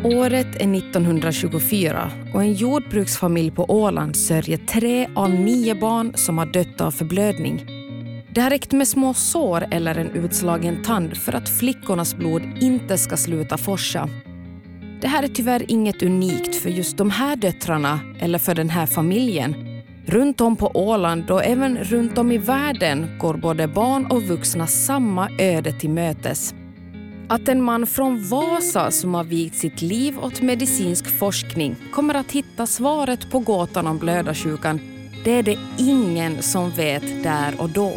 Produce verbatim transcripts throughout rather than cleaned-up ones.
Året är nittonhundratjugofyra och en jordbruksfamilj på Åland sörjer tre av nio barn som har dött av förblödning. Det har räckt med små sår eller en utslagen tand för att flickornas blod inte ska sluta forsa. Det här är tyvärr inget unikt för just de här döttrarna eller för den här familjen. Runt om på Åland och även runt om i världen går både barn och vuxna samma öde till mötes. Att en man från Vasa som har vigt sitt liv åt medicinsk forskning kommer att hitta svaret på gåtan om blödarsjukan, det är det ingen som vet där och då.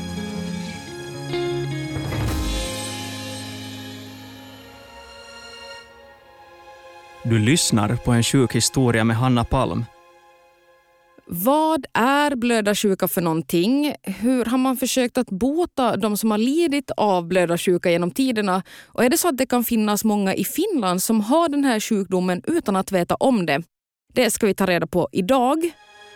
Du lyssnar på en sjuk historia med Hanna Palm. Vad är blödarsjuka för någonting? Hur har man försökt att bota de som har lidit av blödarsjuka genom tiderna? Och är det så att det kan finnas många i Finland som har den här sjukdomen utan att veta om det? Det ska vi ta reda på idag.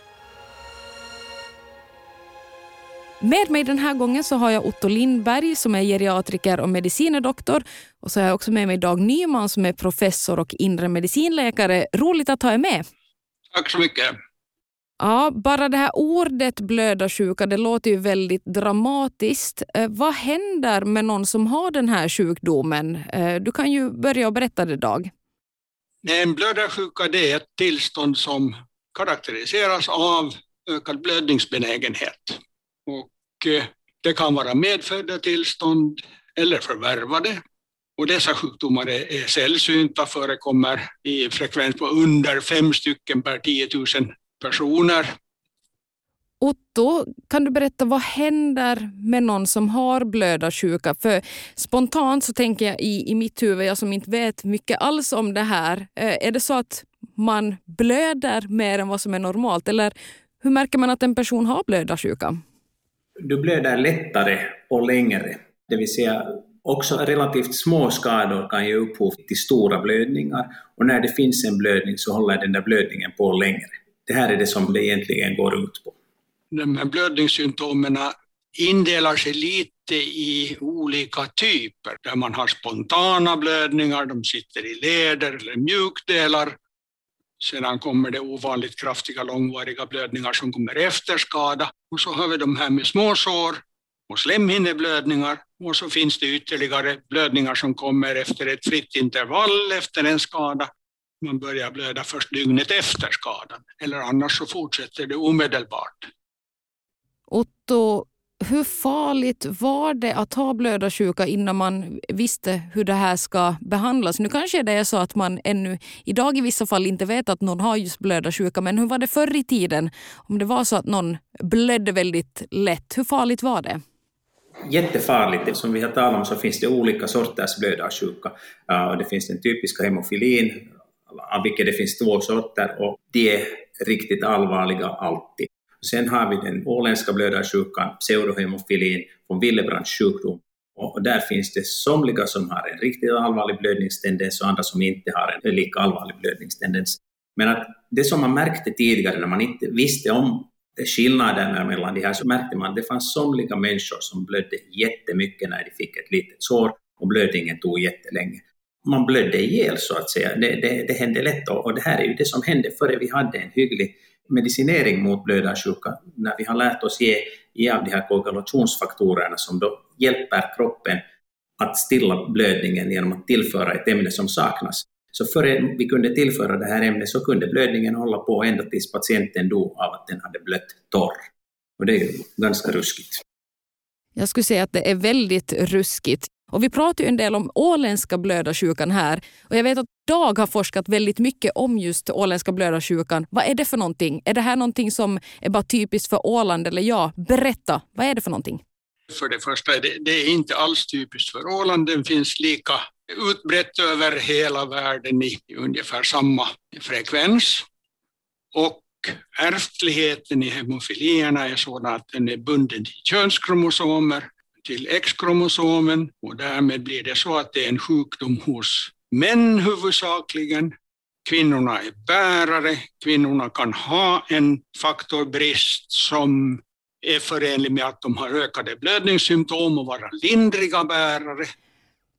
Med mig den här gången så har jag Otto Lindberg som är geriatriker och medicinedoktor. Och så har jag också med mig Dag Nyman som är professor och inre medicinläkare. Roligt att ha er med. Tack så mycket. Ja, bara det här ordet blödarsjuka, det låter ju väldigt dramatiskt. Eh, vad händer med någon som har den här sjukdomen? Eh, du kan ju börja och berätta det, Dag. En blödarsjuka, det är ett tillstånd som karaktäriseras av ökad blödningsbenägenhet. Och eh, det kan vara medfödda tillstånd eller förvärvade. Och dessa sjukdomar är, är sällsynta, förekommer i frekvens på under fem stycken per tio tusen personer. Otto, kan du berätta vad händer med någon som har blödarsjuka? För spontant så tänker jag i, i mitt huvud, jag som inte vet mycket alls om det här. Eh, är det så att man blöder mer än vad som är normalt? Eller hur märker man att en person har blödarsjuka? Du blöder lättare och längre. Det vill säga också relativt små skador kan ge upphov till stora blödningar. Och när det finns en blödning så håller den där blödningen på längre. Det här är det som det egentligen går ut på. De här blödningssymptomen indelar sig lite i olika typer. Där man har spontana blödningar, de sitter i leder eller mjukdelar. Sedan kommer det ovanligt kraftiga långvariga blödningar som kommer efter skada. Och så har vi de här med småsår och slemhinneblödningar. Och så finns det ytterligare blödningar som kommer efter ett fritt intervall efter en skada. Man börjar blöda först dygnet efter skadan. Eller annars så fortsätter det omedelbart. Otto, hur farligt var det att ha blödarsjuka innan man visste hur det här ska behandlas? Nu kanske det är så att man ännu idag i vissa fall inte vet att någon har just blödarsjuka. Men hur var det förr i tiden? Om det var så att någon blödde väldigt lätt, hur farligt var det? Jättefarligt. Som vi har talat om så finns det olika sorters blödarsjuka. Det finns den typiska hemofilin, av vilket det finns två sorter, och de är riktigt allvarliga alltid. Sen har vi den åländska blödarsjukan, pseudohemofilin från Willebrands sjukdom. Och där finns det somliga som har en riktigt allvarlig blödningstendens och andra som inte har en lika allvarlig blödningstendens. Men att det som man märkte tidigare när man inte visste om skillnaderna mellan de här, så märkte man att det fanns somliga människor som blödde jättemycket när de fick ett litet sår och blödningen tog jättelänge. Man blödde ihjäl så att säga, det, det, det hände lätt, och det här är ju det som hände före vi hade en hygglig medicinering mot blödarsjuka, när vi har lärt oss ge, ge av de här koagulationsfaktorerna som då hjälper kroppen att stilla blödningen genom att tillföra ett ämne som saknas. Så före vi kunde tillföra det här ämnet så kunde blödningen hålla på ända tills patienten dog av att den hade blött torr. Och det är ju ganska ruskigt. Jag skulle säga att det är väldigt ruskigt. Och vi pratar ju en del om åländska blödarsjukan här. Och jag vet att Dag har forskat väldigt mycket om just åländska blödarsjukan. Vad är det för någonting? Är det här någonting som är bara typiskt för Åland eller ja? Berätta, vad är det för någonting? För det första är det, det är inte alls typiskt för Åland. Den finns lika utbrett över hela världen i ungefär samma frekvens. Och ärftligheten i hemofilierna är sådan att den är bunden till könskromosomer, till X-kromosomen, och därmed blir det så att det är en sjukdom hos män huvudsakligen. Kvinnorna är bärare, kvinnorna kan ha en faktorbrist som är förenlig med att de har ökade blödningssymptom och vara lindriga bärare.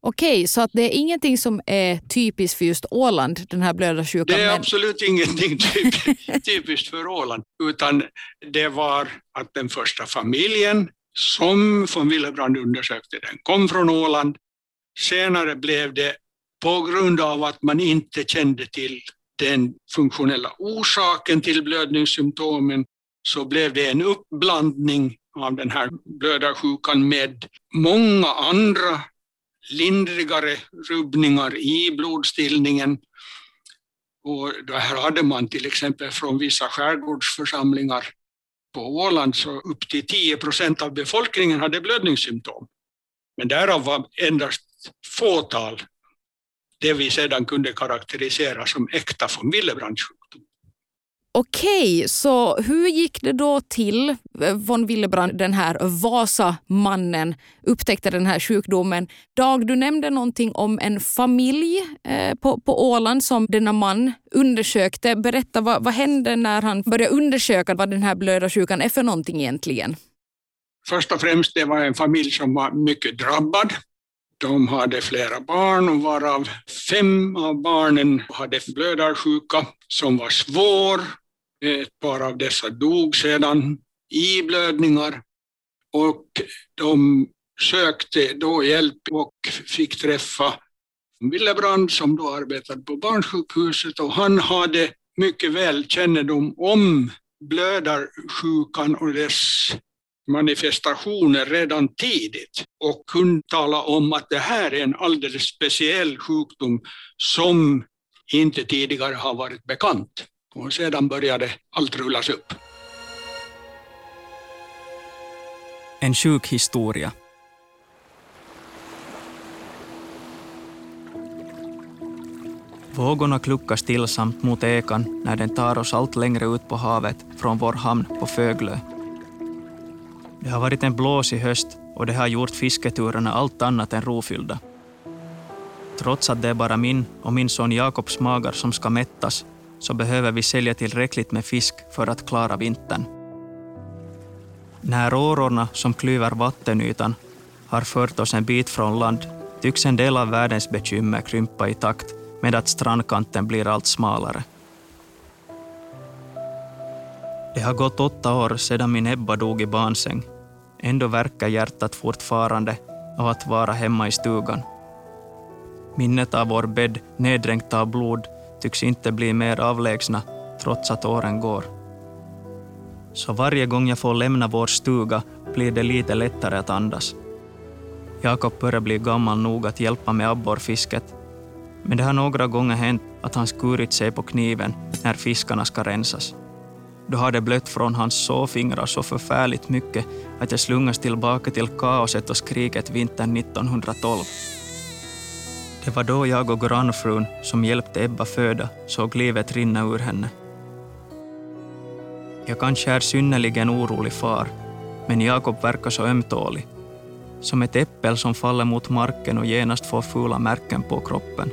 Okej, så att det är ingenting som är typiskt för just Åland, den här blödarsjukan? Det är men... absolut ingenting typiskt för Åland, utan det var att den första familjen som von Willebrand undersökte, den kom från Åland. Senare blev det, på grund av att man inte kände till den funktionella orsaken till blödningssymptomen, så blev det en uppblandning av den här blödarsjukan med många andra lindrigare rubbningar i blodstillningen. Och det här hade man till exempel från vissa skärgårdsförsamlingar på Åland, så upp till tio procent av befolkningen hade blödningssymptom. Men därav var endast fåtal det vi sedan kunde karaktärisera som äkta von Willebrands sjukdom. Okej, så hur gick det då till? Von Willebrand, den här Vasamannen, upptäckte den här sjukdomen. Dag, du nämnde någonting om en familj eh, på, på Åland som denna man undersökte. Berätta, vad, vad hände när han började undersöka vad den här blödarsjukan är för någonting egentligen? Först och främst, det var en familj som var mycket drabbad. De hade flera barn, och varav fem av barnen hade blödarsjuka som var svår. Ett par av dessa dog sedan i blödningar, och de sökte då hjälp och fick träffa Willebrand som då arbetade på barnsjukhuset, och han hade mycket väl kännedom om blödarsjukan och dess manifestationer redan tidigt, och kunde tala om att det här är en alldeles speciell sjukdom som inte tidigare har varit bekant. Och sedan började allt rullas upp. En sjuk historia. Vågorna kluckar stillsamt mot ekan när den tar oss allt längre ut på havet från vår hamn på Föglö. Det har varit en blåsig höst, och det har gjort fisketurerna allt annat än rofyllda. Trots att det är bara min och min son Jakobs magar som ska mättas, så behöver vi sälja tillräckligt med fisk för att klara vintern. När årorna som klyver vattenytan har fört oss en bit från land, tycks en del av världens bekymmer krympa i takt med att strandkanten blir allt smalare. Det har gått åtta år sedan min Ebba dog i barnsäng. Ändå verkar hjärtat fortfarande av att vara hemma i stugan. Minnet av vår bädd neddränkt av blod tycks inte bli mer avlägsna trots att åren går. Så varje gång jag får lämna vår stuga blir det lite lättare att andas. Jakob börjar bli gammal nog att hjälpa med abborrfisket, men det har några gånger hänt att han skurit sig på kniven när fiskarna ska rensas. Då har det blött från hans såfingrar så förfärligt mycket att jag slungas tillbaka till kaoset och skriket vintern nittonhundratolv. Det var då jag och grannfrun som hjälpte Ebba föda såg livet rinna ur henne. Jag kanske är synnerligen orolig far, men Jakob verkar så ömtålig. Som ett äppel som faller mot marken och genast får fula märken på kroppen.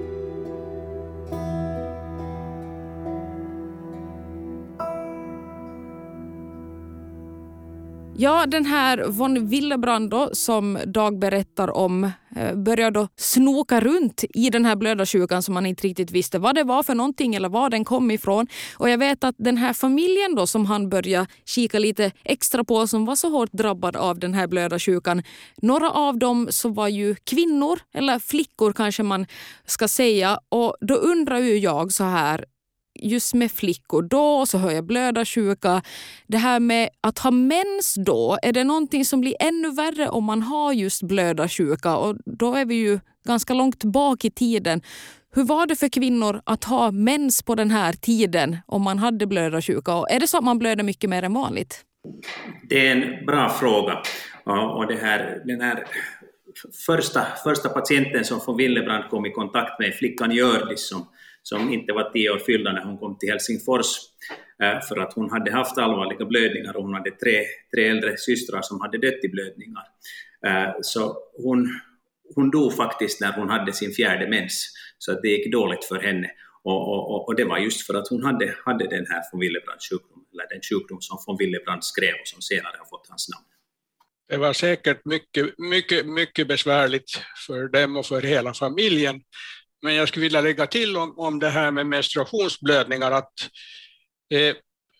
Ja, den här von Willebrand då, som Dag berättar om, började då snoka runt i den här blödarsjukan som man inte riktigt visste vad det var för någonting eller var den kom ifrån. Och jag vet att den här familjen då som han började kika lite extra på, som var så hårt drabbad av den här blödarsjukan, några av dem så var ju kvinnor eller flickor kanske man ska säga. Och då undrar ju jag så här, just med flickor då, så hör jag blödarsjuka. Det här med att ha mens då, är det någonting som blir ännu värre om man har just blödarsjuka? Och då är vi ju ganska långt bak i tiden. Hur var det för kvinnor att ha mens på den här tiden om man hade blödarsjuka? Och är det så att man blöder mycket mer än vanligt? Det är en bra fråga. Och det här, den här första, första patienten som von Willebrand kom i kontakt med, flickan Gördis, som som inte var tio år fyllda när hon kom till Helsingfors, för att hon hade haft allvarliga blödningar, och hon hade tre, tre äldre systrar som hade dött i blödningar. Så hon, hon dog faktiskt när hon hade sin fjärde mens, så att det gick dåligt för henne. Och, och, och det var just för att hon hade, hade den här von Willebrands sjukdom, eller den sjukdom som von Willebrand skrev och som senare har fått hans namn. Det var säkert mycket, mycket, mycket besvärligt för dem och för hela familjen. Men jag skulle vilja lägga till om, om det här med menstruationsblödningar att eh,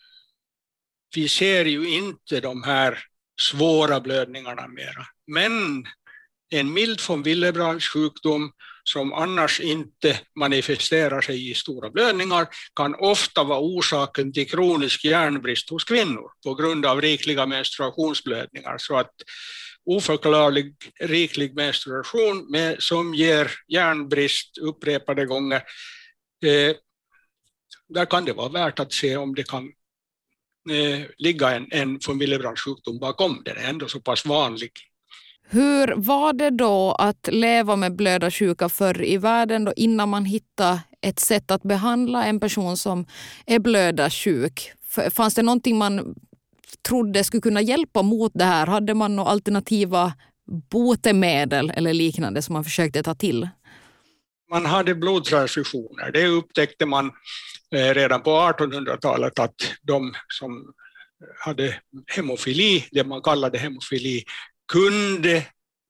vi ser ju inte de här svåra blödningarna mera. Men en mild von Willebrandts sjukdom som annars inte manifesterar sig i stora blödningar kan ofta vara orsaken till kronisk järnbrist hos kvinnor på grund av rikliga menstruationsblödningar. Så att oförklarlig riklig menstruation med, som ger järnbrist upprepade gånger, eh, där kan det vara värt att se om det kan eh, ligga en, en von Willebrandts sjukdom bakom. Den är ändå så pass vanlig. Hur var det då att leva med blödarsjuka förr i världen då, innan man hittade ett sätt att behandla en person som är blödarsjuk? Fanns det någonting man trodde skulle kunna hjälpa mot det här? Hade man några alternativa botemedel eller liknande som man försökte ta till? Man hade blodtransfusioner. Det upptäckte man redan på artonhundratalet att de som hade hemofili, det man kallade hemofili, kunde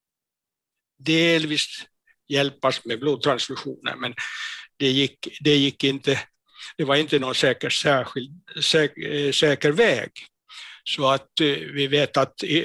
delvis hjälpas med blodtransfusioner, men det gick, det gick inte, det var inte någon säker, särskild, säker, säker väg. Så att eh, vi vet att eh,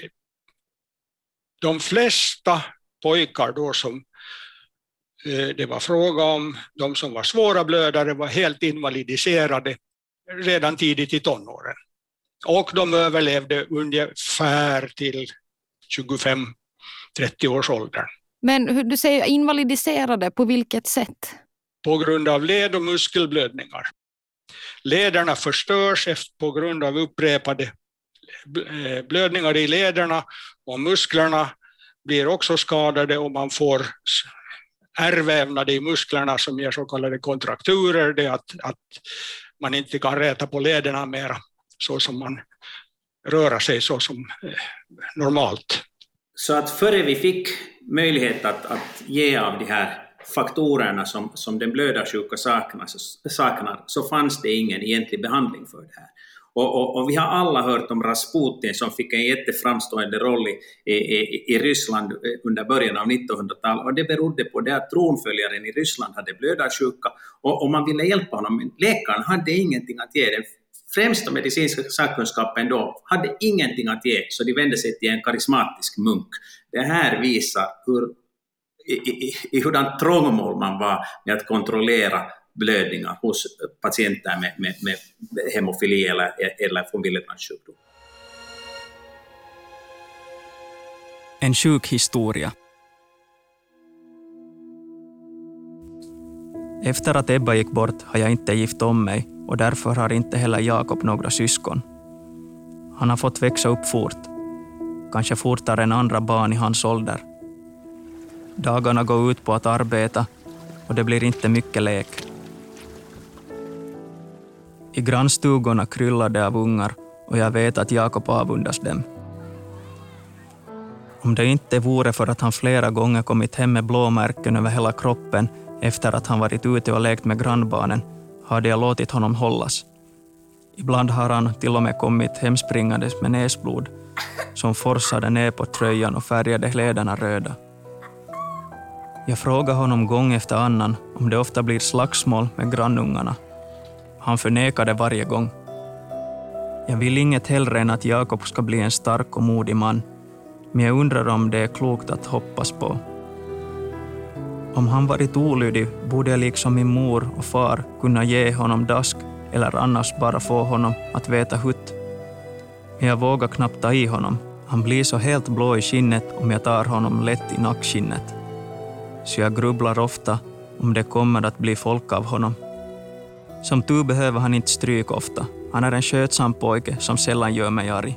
de flesta pojkar då som eh, det var fråga om, de som var svåra blödare var helt invalidiserade redan tidigt i tonåren. Och de överlevde ungefär till tjugofem till trettio års ålder. Men hur du säger invalidiserade, på vilket sätt? På grund av led- och muskelblödningar. Lederna förstörs på grund av upprepade blödningar i lederna, och musklerna blir också skadade och man får ärrvävnader i musklerna som ger så kallade kontrakturer. Det är att, att man inte kan räta på lederna mera så som man röra sig så som normalt. Så att före vi fick möjlighet att, att ge av de här faktorerna som, som den blödarsjuka saknar, saknar så fanns det ingen egentlig behandling för det här. Och, och, och vi har alla hört om Rasputin som fick en jätteframstående roll i, i, i Ryssland under början av nittonhundratalet, och det berodde på det att tronföljaren i Ryssland hade blödarsjuka och, och man ville hjälpa honom, men läkaren hade ingenting att ge. Den främsta medicinska sakkunskapen då hade ingenting att ge, så de vände sig till en karismatisk munk. Det här visar hur, i, i, i hurdan trångmål man var med att kontrollera blödningar hos patienter med, med, med hemofili eller, eller von Willebrandts sjukdom. En sjuk historia. Efter att Ebba gick bort har jag inte gift om mig, och därför har inte heller Jakob några syskon. Han har fått växa upp fort, kanske fortare än andra barn i hans ålder. Dagarna går ut på att arbeta och det blir inte mycket lek. I grannstugorna kryllar det av ungar och jag vet att Jakob avundas dem. Om det inte vore för att han flera gånger kommit hem med blåmärken över hela kroppen efter att han varit ute och lekt med grannbarnen hade jag låtit honom hållas. Ibland har han till och med kommit hemspringandes med näsblod som forsade ner på tröjan och färgade kläderna röda. Jag frågar honom gång efter annan om det ofta blir slagsmål med grannungarna. Han förnekade varje gång. Jag vill inget hellre än att Jakob ska bli en stark och modig man, men jag undrar om det är klokt att hoppas på. Om han varit olydig borde jag liksom min mor och far kunna ge honom dask eller annars bara få honom att veta hutt. Men jag vågar knappt ta i honom. Han blir så helt blå i skinnet om jag tar honom lätt i nackskinnet. Så jag grubblar ofta om det kommer att bli folk av honom. Som tur behöver han inte stryk ofta. Han är en skötsam pojke som sällan gör mig arg.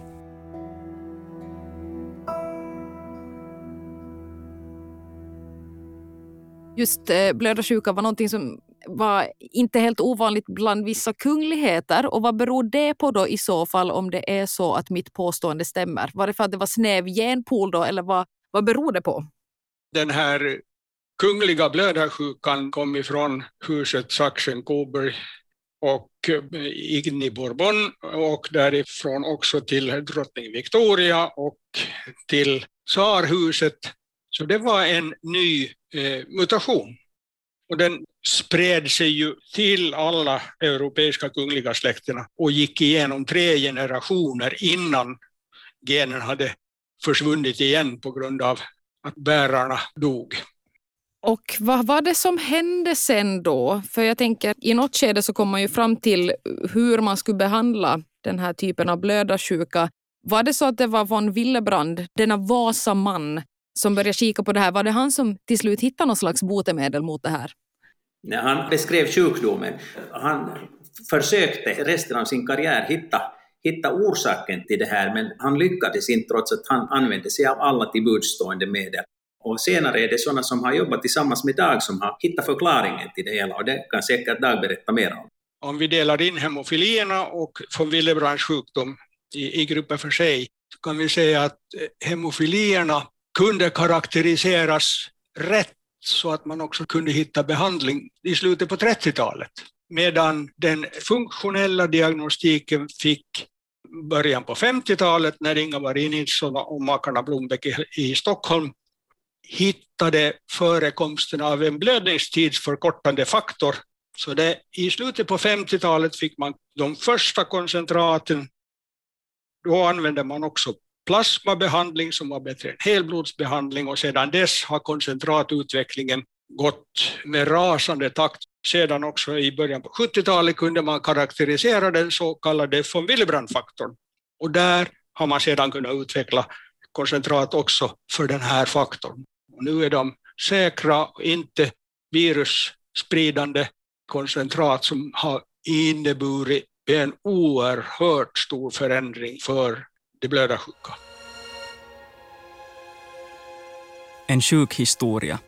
Just eh, blödarsjuka var någonting som var inte helt ovanligt bland vissa kungligheter. Och vad beror det på då i så fall om det är så att mitt påstående stämmer? Var det för att det var snäv genpool då eller vad, vad beror det på? Den här kungliga blödarsjukan kom ifrån huset Sachsen-Coburg och Igny Bourbon och därifrån också till drottning Victoria och till tsarhuset. Så det var en ny eh, mutation. Och den spred sig ju till alla europeiska kungliga släkterna och gick igenom tre generationer innan genen hade försvunnit igen på grund av att bärarna dog. Och vad var det som hände sen då? För jag tänker, i något skede så kom man ju fram till hur man skulle behandla den här typen av blödarsjuka. Var det så att det var von Willebrand, denna Vasaman, som började kika på det här? Var det han som till slut hittade någon slags botemedel mot det här? När han beskrev sjukdomen, han försökte resten av sin karriär hitta, hitta orsaken till det här, men han lyckades inte trots att han använde sig av alla tillbudstående medel. Och senare är det sådana som har jobbat tillsammans med Dag som har hittat förklaringen till det hela, och det kan säkert Dag berätta mer om. Om vi delar in hemofilierna och von Willebrands sjukdom i, i grupper för sig, så kan vi säga att hemofilierna kunde karaktäriseras rätt så att man också kunde hitta behandling i slutet på trettiotalet. Medan den funktionella diagnostiken fick början på femtiotalet när Inga-Marie Nilsson och makarna Blombeck i, i Stockholm hittade förekomsten av en blödningstidsförkortande faktor. Så det, i slutet på femtiotalet fick man de första koncentraten. Då använde man också plasmabehandling som var bättre än helblodsbehandling, och sedan dess har koncentratutvecklingen gått med rasande takt. Sedan också i början på sjuttiotalet kunde man karaktärisera den så kallade von Willebrand-faktorn. Och där har man sedan kunnat utveckla koncentrat också för den här faktorn. Och nu är de säkra och inte virusspridande koncentrat som har inneburit en oerhört stor förändring för de blödarsjuka. En sjuk historia.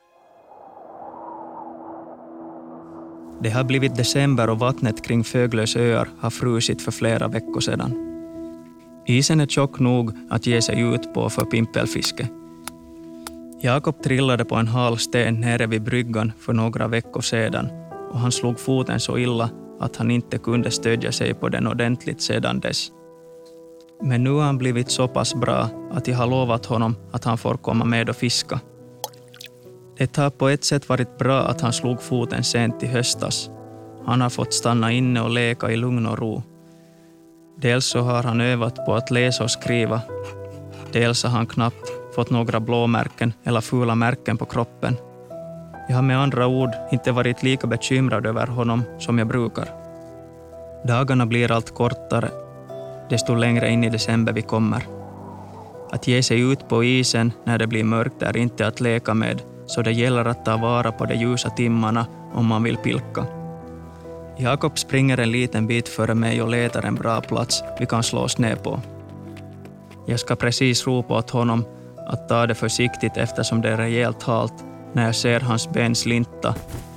Det har blivit december och vattnet kring Föglös öar har frusit för flera veckor sedan. Isen är tjock nog att ge sig ut på för pimpelfiske. Jakob trillade på en hal sten nere vid bryggan för några veckor sedan, och han slog foten så illa att han inte kunde stödja sig på den ordentligt sedan dess. Men nu har han blivit så pass bra att jag har lovat honom att han får komma med och fiska. Det har på ett sätt varit bra att han slog foten sent i höstas. Han har fått stanna inne och leka i lugn och ro. Dels så har han övat på att läsa och skriva. Dels har han knappt fått några blåmärken eller fula märken på kroppen. Jag har med andra ord inte varit lika bekymrad över honom som jag brukar. Dagarna blir allt kortare, desto längre in i december vi kommer. Att ge sig ut på isen när det blir mörkt är inte att leka med, så det gäller att ta vara på de ljusa timmarna om man vill pilka. Jakob springer en liten bit före mig och letar en bra plats vi kan slå oss ner på. Jag ska precis ropa åt honom att ta det försiktigt eftersom det är rejält halt när jag ser hans ben slinta.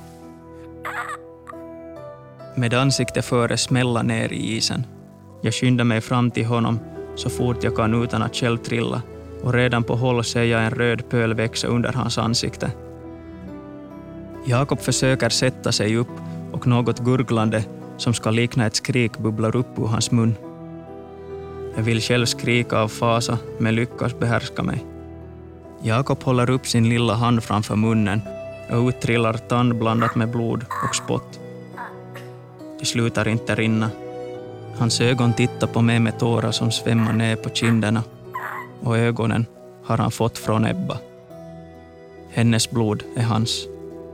Med ansiktet före smälla ner i isen. Jag skyndar mig fram till honom så fort jag kan utan att själv trilla, och redan på håll ser jag en röd pöl växa under hans ansikte. Jakob försöker sätta sig upp och något gurglande som ska likna ett skrik bubblar upp ur hans mun. Jag vill själv skrika av fasa men lyckas behärska mig. Jakob håller upp sin lilla hand framför munnen och uttrillar tand blandat med blod och spott. Det slutar inte rinna. Hans ögon tittar på mig med tårar som svämmar ner på kinderna, och ögonen har han fått från Ebba. Hennes blod är hans.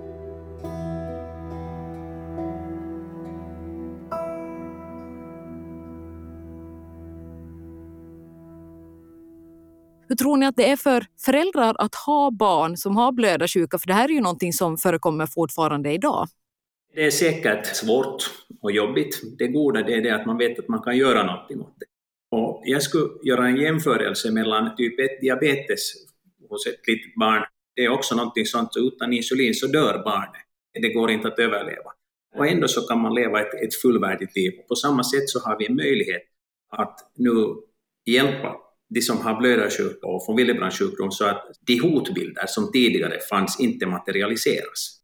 Hur tror ni att det är för föräldrar att ha barn som har blödarsjuka? För det här är ju någonting som förekommer fortfarande idag. Det är säkert svårt och jobbigt. Det goda det är det att man vet att man kan göra någonting åt det. Och jag skulle göra en jämförelse mellan typ ett diabetes hos ett litet barn. Det är också någonting sånt, så utan insulin så dör barnet. Det går inte att överleva. Och ändå så kan man leva ett, ett fullvärdigt liv. På samma sätt så har vi en möjlighet att nu hjälpa de som har blödarsjuka och von Willebrands sjukdom så att de hotbilder som tidigare fanns inte materialiseras.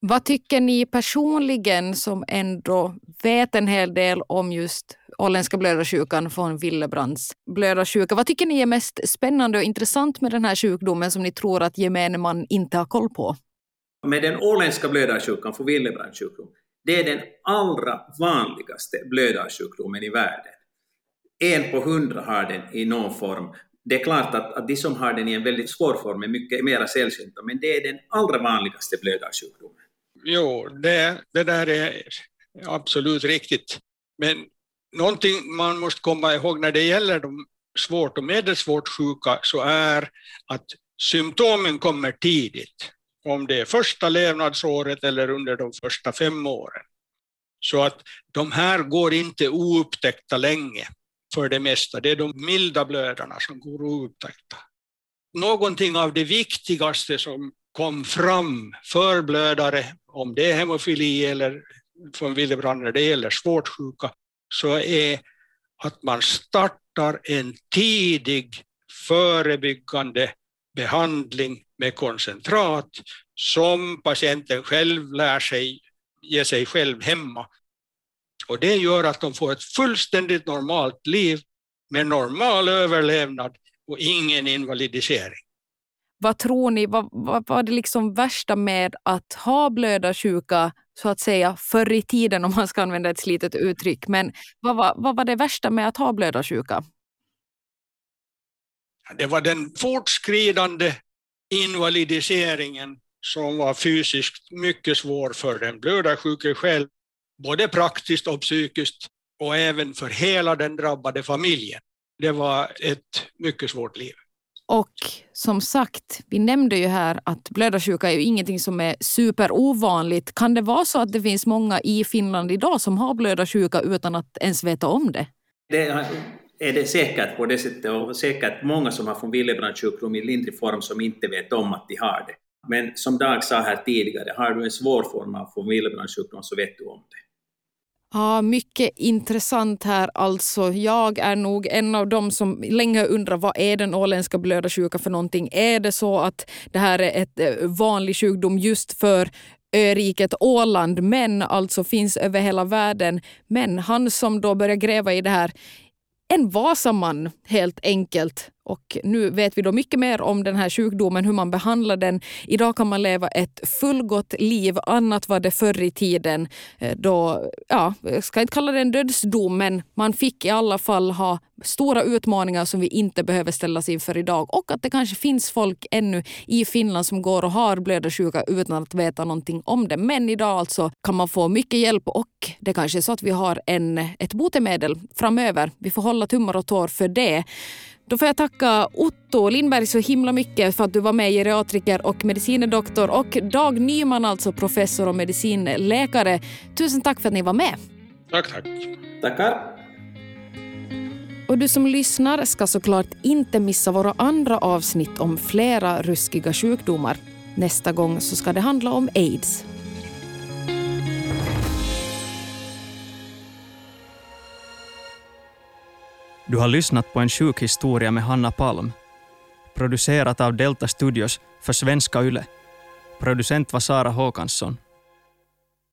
Vad tycker ni personligen som ändå vet en hel del om just åländska blödarsjukan från Willebrands blödarsjuka? Vad tycker ni är mest spännande och intressant med den här sjukdomen som ni tror att gemene man inte har koll på? Med den åländska blödarsjukan för Willebrands sjukdom, det är den allra vanligaste blödarsjukdomen i världen. En på hundra har den i någon form. Det är klart att, att de som har den i en väldigt svår form är mycket mer sällsynta, men det är den allra vanligaste blödarsjukdomen. Jo, det, det där är absolut riktigt. Men någonting man måste komma ihåg när det gäller de svårt och medelsvårt sjuka så är att symptomen kommer tidigt. Om det är första levnadsåret eller under de första fem åren. Så att de här går inte oupptäckta länge för det mesta. Det är de milda blödarna som går oupptäckta. Någonting av det viktigaste som kom fram för blödare, om det är hemofili eller från Willebrand när det gäller svårt sjuka, så är att man startar en tidig förebyggande behandling med koncentrat som patienten själv lär sig ge sig själv hemma. Och det gör att de får ett fullständigt normalt liv med normal överlevnad och ingen invalidisering. Vad tror ni, vad, vad var det liksom värsta med att ha blödarsjuka så att säga förr i tiden, om man ska använda ett slitet uttryck, men vad var, vad var det värsta med att ha blödarsjuka? Det var den fortskridande invalidiseringen som var fysiskt mycket svår för den blödarsjuke själv, både praktiskt och psykiskt och även för hela den drabbade familjen. Det var ett mycket svårt liv. Och som sagt, vi nämnde ju här att blödarsjuka är ju ingenting som är superovanligt. Kan det vara så att det finns många i Finland idag som har blödarsjuka utan att ens veta om det? Det är det säkert på det sättet, och säkert många som har från Willebrands sjukdom i lindrig form som inte vet om att de har det. Men som Dag sa här tidigare, har du en svår form av från Willebrands sjukdom så vet du om det. Ja, mycket intressant här alltså. Jag är nog en av dem som länge undrar vad är den åländska blödarsjuka för någonting. Är det så att det här är ett vanlig sjukdom just för öriket Åland, men alltså finns över hela världen. Men han som då börjar gräva i det här, en Vasaman helt enkelt. Och nu vet vi då mycket mer om den här sjukdomen, hur man behandlar den. Idag kan man leva ett fullgott liv, annat var det förr i tiden. Då, ja, jag ska inte kalla det en dödsdom, men man fick i alla fall ha stora utmaningar som vi inte behöver ställas inför idag. Och att det kanske finns folk ännu i Finland som går och har blödarsjuka utan att veta någonting om det. Men idag alltså kan man få mycket hjälp, och det kanske är så att vi har en, ett botemedel framöver. Vi får hålla tummar och tår för det. Då får jag tacka Otto Lindberg så himla mycket för att du var med, geriatriker och medicinedoktor, och Dag Nyman, alltså professor och medicinläkare. Tusen tack för att ni var med. Tack, tack. Tackar. Och du som lyssnar ska såklart inte missa våra andra avsnitt om flera ruskiga sjukdomar. Nästa gång så ska det handla om AIDS. Du har lyssnat på en sjukhistoria med Hanna Palm. Producerat av Delta Studios för Svenska Yle. Producent var Sara Håkansson.